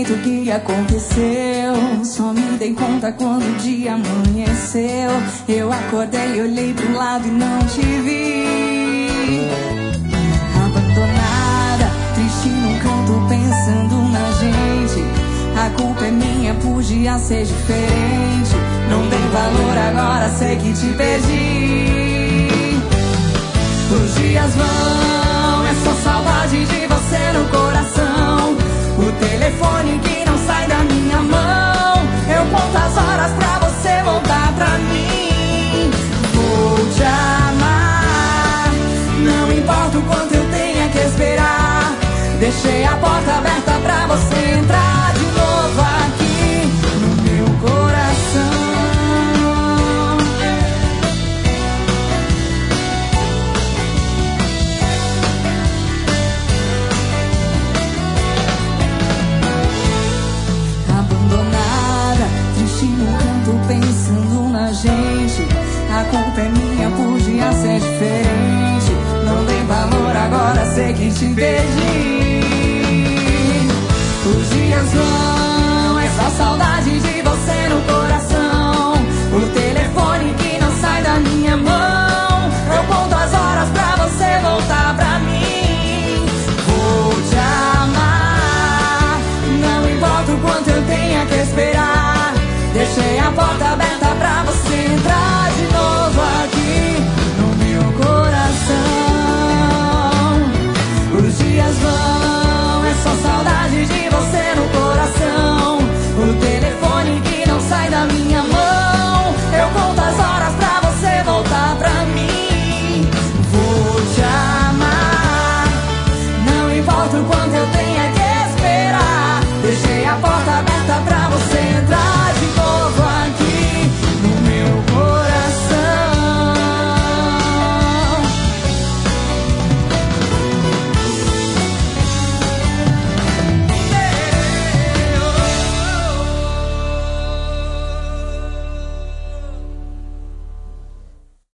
direito o que aconteceu. Só me dei conta quando o dia amanheceu. Eu acordei, olhei pro lado e não te vi. Abandonada, triste num canto pensando na gente. A culpa é minha, podia ser diferente. Não dei valor, agora sei que te perdi. Os dias vão, é só saudade de você no coração. O telefone que não sai da minha mão. Eu conto as horas pra você voltar pra mim. Vou te amar, não importa o quanto eu tenha que esperar. Deixei a porta aberta pra você entrar de novo aqui no meu coração. Abandonada, triste no canto pensando na gente. A culpa é minha, podia ser diferente. Não dei valor, agora sei que te perdi. Os dias vão, é só saudade